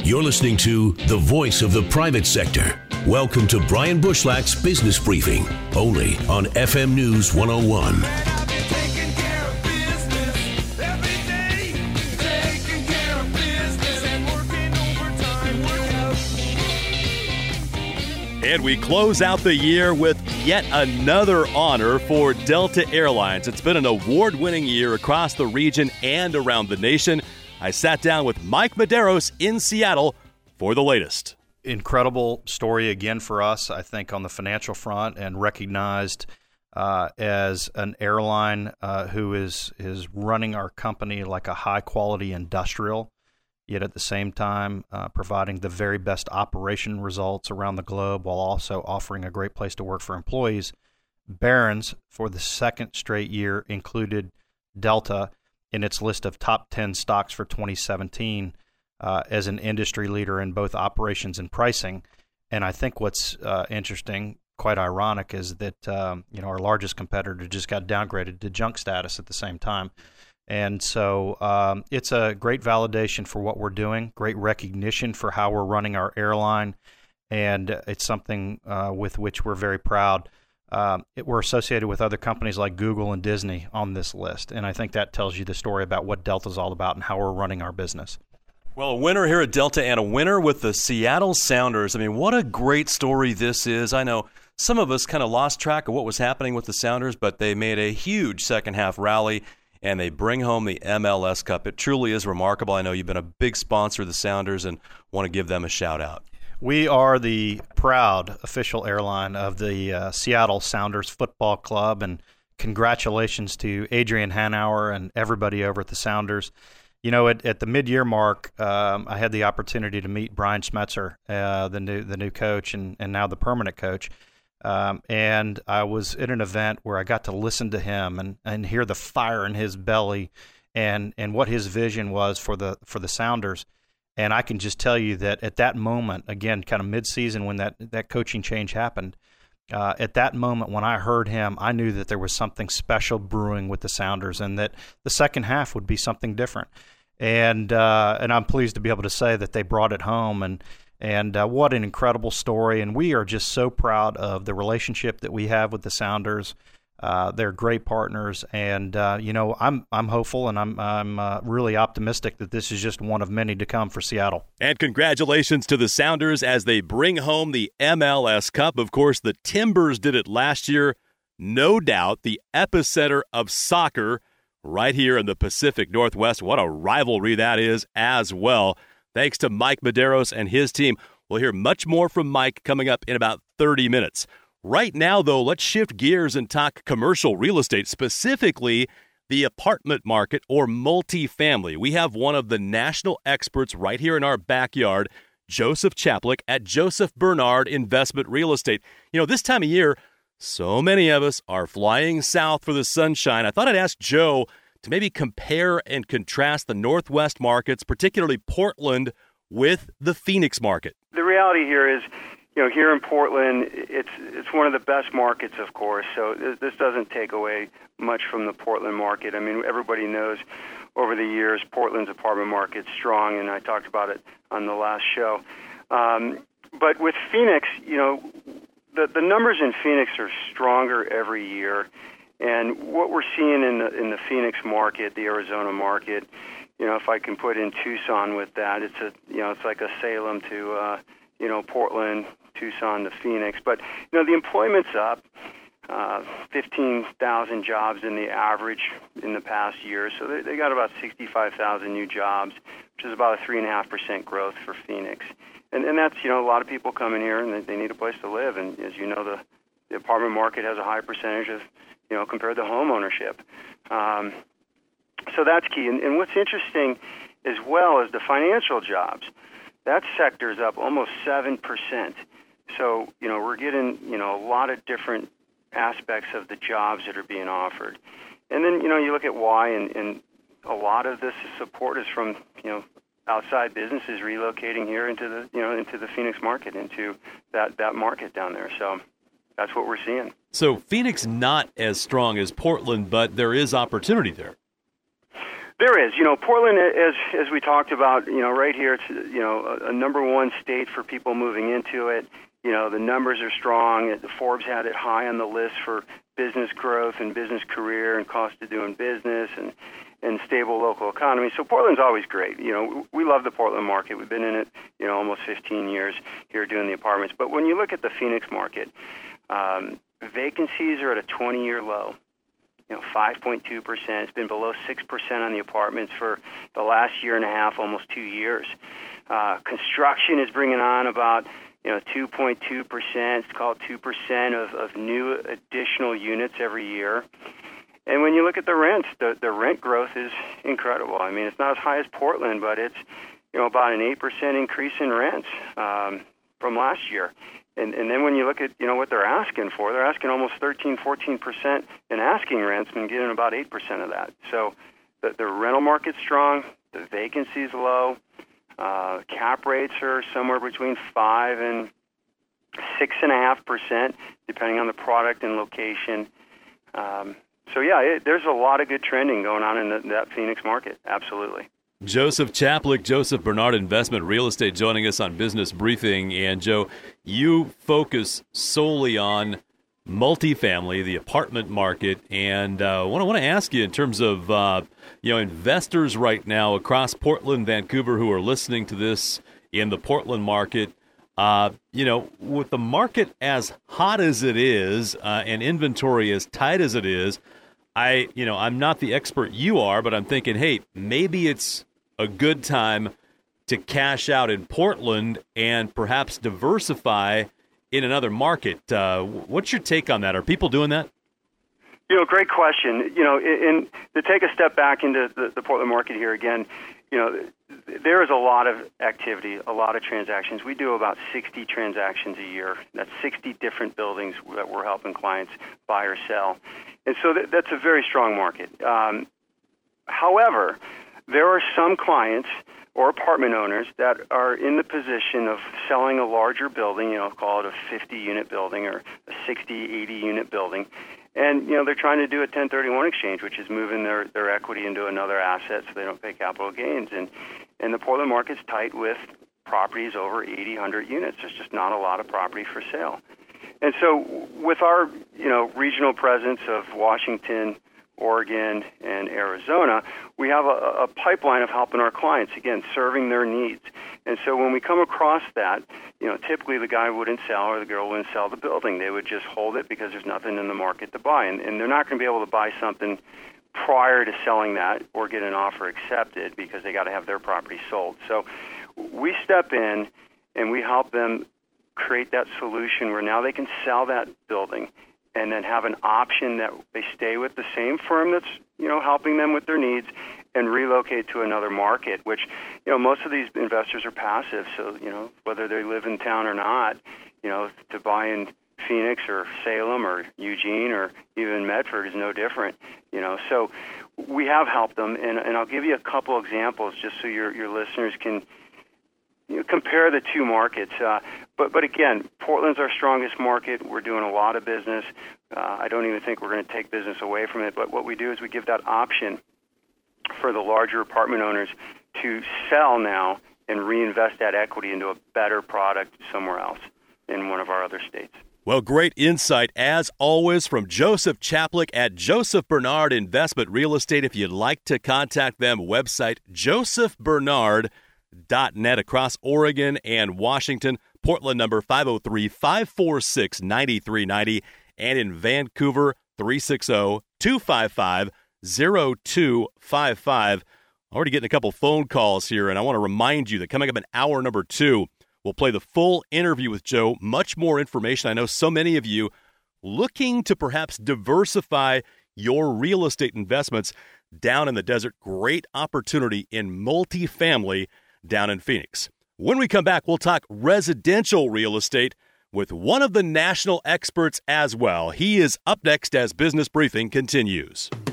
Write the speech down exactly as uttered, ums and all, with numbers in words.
You're listening to the voice of the private sector. Welcome to Brian Bushlack's Business Briefing, only on F M News one oh one. And we close out the year with yet another honor for Delta Airlines. It's been an award-winning year across the region and around the nation. I sat down with Mike Medeiros in Seattle for the latest. Incredible story again for us, I think, on the financial front, and recognized uh, as an airline uh, who is is running our company like a high-quality industrial, yet at the same time uh, providing the very best operation results around the globe while also offering a great place to work for employees. Barron's, for the second straight year, included Delta in its list of top ten stocks for twenty seventeen uh, as an industry leader in both operations and pricing. And I think what's uh, interesting, quite ironic, is that um, you know our largest competitor just got downgraded to junk status at the same time. And so um, it's a great validation for what we're doing, great recognition for how we're running our airline, and it's something uh, with which we're very proud. Um, it, we're associated with other companies like Google and Disney on this list, and I think that tells you the story about what Delta's all about and how we're running our business. Well, a winner here at Delta and a winner with the Seattle Sounders. I mean, what a great story this is. I know some of us kind of lost track of what was happening with the Sounders, but they made a huge second-half rally, and they bring home the M L S Cup. It truly is remarkable. I know you've been a big sponsor of the Sounders and want to give them a shout-out. We are the proud official airline of the uh, Seattle Sounders Football Club, and congratulations to Adrian Hanauer and everybody over at the Sounders. You know, at, at the mid-year mark, um, I had the opportunity to meet Brian Schmetzer, uh, the new the new coach and, and now the permanent coach. Um, and I was at an event where I got to listen to him and, and hear the fire in his belly and, and what his vision was for the for the Sounders. And I can just tell you that at that moment, again, kind of mid-season when that, that coaching change happened, uh, at that moment when I heard him, I knew that there was something special brewing with the Sounders and that the second half would be something different. And uh, and I'm pleased to be able to say that they brought it home. And And uh, what an incredible story. And we are just so proud of the relationship that we have with the Sounders. Uh, they're great partners. And, uh, you know, I'm I'm hopeful and I'm, I'm uh, really optimistic that this is just one of many to come for Seattle. And congratulations to the Sounders as they bring home the M L S Cup. Of course, the Timbers did it last year. No doubt the epicenter of soccer right here in the Pacific Northwest. What a rivalry that is as well. Thanks to Mike Medeiros and his team. We'll hear much more from Mike coming up in about thirty minutes. Right now, though, let's shift gears and talk commercial real estate, specifically the apartment market or multifamily. We have one of the national experts right here in our backyard, Joseph Chaplick at Joseph Bernard Investment Real Estate. You know, this time of year, so many of us are flying south for the sunshine. I thought I'd ask Joe to maybe compare and contrast the Northwest markets, particularly Portland, with the Phoenix market. The reality here is, you know, here in Portland, it's it's one of the best markets, of course, so this doesn't take away much from the Portland market. I mean, everybody knows over the years Portland's apartment market's strong, and I talked about it on the last show. Um, but with Phoenix, you know, the, the numbers in Phoenix are stronger every year. And what we're seeing in the in the Phoenix market, the Arizona market, you know, if I can put in Tucson with that, it's a you know it's like a Salem to uh, you know Portland, Tucson to Phoenix. But you know the employment's up, uh, fifteen thousand jobs in the average in the past year. So they, they got about sixty-five thousand new jobs, which is about a three and a half percent growth for Phoenix. And and that's you know a lot of people come in here and they, they need a place to live. And as you know, the the apartment market has a high percentage of you know, compared to home ownership. Um, so that's key. And, and what's interesting as well is the financial jobs. That sector is up almost seven percent. So, you know, we're getting, you know, a lot of different aspects of the jobs that are being offered. And then, you know, you look at why, and, and a lot of this support is from, you know, outside businesses relocating here into the, you know, into the Phoenix market, into that, that market down there. So that's what we're seeing. So Phoenix not as strong as Portland, but there is opportunity there. There is. You know, Portland, as as we talked about, you know, right here, it's, you know, a, a number one state for people moving into it. You know, the numbers are strong. The Forbes had it high on the list for business growth and business career and cost of doing business and, and stable local economy. So Portland's always great. You know, we love the Portland market. We've been in it, you know, almost fifteen years here doing the apartments. But when you look at the Phoenix market, um, vacancies are at a twenty-year low. You know, five point two percent. It's been below six percent on the apartments for the last year and a half, almost two years. Uh, construction is bringing on about, you know, two point two percent. It's called two percent of, of new additional units every year. And when you look at the rents, the, the rent growth is incredible. I mean, it's not as high as Portland, but it's, you know, about an eight percent increase in rents um, from last year. And, and then when you look at, you know, what they're asking for, they're asking almost thirteen, fourteen percent in asking rents and getting about eight percent of that. So the, the rental market's strong, the vacancy's low, uh, cap rates are somewhere between five and six and a half percent, depending on the product and location. Um, so yeah, it, there's a lot of good trending going on in the, that Phoenix market. Absolutely. Joseph Chaplik, Joseph Bernard Investment Real Estate, joining us on Business Briefing. And Joe, you focus solely on multifamily, the apartment market, and uh, what I want to ask you in terms of uh, you know investors right now across Portland, Vancouver, who are listening to this in the Portland market. Uh, you know, with the market as hot as it is uh, and inventory as tight as it is, I you know I'm not the expert you are, but I'm thinking, hey, maybe it's a good time to cash out in Portland and perhaps diversify in another market. Uh, what's your take on that? Are people doing that? You know, great question. You know, and to take a step back into the, the Portland market here again, you know, there is a lot of activity, a lot of transactions. We do about sixty transactions a year. That's sixty different buildings that we're helping clients buy or sell. And so that, that's a very strong market. Um, however, there are some clients or apartment owners that are in the position of selling a larger building, you know, call it a fifty-unit building or a sixty, eighty-unit building. And, you know, they're trying to do a ten thirty-one exchange, which is moving their, their equity into another asset so they don't pay capital gains. And, and the Portland market's tight with properties over eighty, one hundred units. There's just not a lot of property for sale. And so with our, you know, regional presence of Washington, Oregon, and Arizona, we have a, a pipeline of helping our clients, again, serving their needs. And so when we come across that, you know, typically the guy wouldn't sell or the girl wouldn't sell the building. They would just hold it because there's nothing in the market to buy. And, and they're not going to be able to buy something prior to selling that or get an offer accepted because they got to have their property sold. So we step in and we help them create that solution where now they can sell that building and then have an option that they stay with the same firm that's, you know, helping them with their needs and relocate to another market, which, you know, most of these investors are passive. So, you know, whether they live in town or not, you know, to buy in Phoenix or Salem or Eugene or even Medford is no different, you know. So we have helped them, and, and I'll give you a couple examples just so your, your listeners can, you know, compare the two markets. Uh, but, but again, Portland's our strongest market. We're doing a lot of business. Uh, I don't even think we're going to take business away from it. But what we do is we give that option for the larger apartment owners to sell now and reinvest that equity into a better product somewhere else in one of our other states. Well, great insight, as always, from Joseph Chaplik at Joseph Bernard Investment Real Estate. If you'd like to contact them, website joseph bernard dot net across Oregon and Washington. Portland number five oh three, five four six, nine three nine zero, and in Vancouver, three six zero, two five five, zero two five five. Already getting a couple phone calls here, and I want to remind you that coming up in hour number two, we'll play the full interview with Joe. Much more information. I know so many of you looking to perhaps diversify your real estate investments down in the desert. Great opportunity in multifamily down in Phoenix. When we come back, we'll talk residential real estate with one of the national experts as well. He is up next as Business Briefing continues.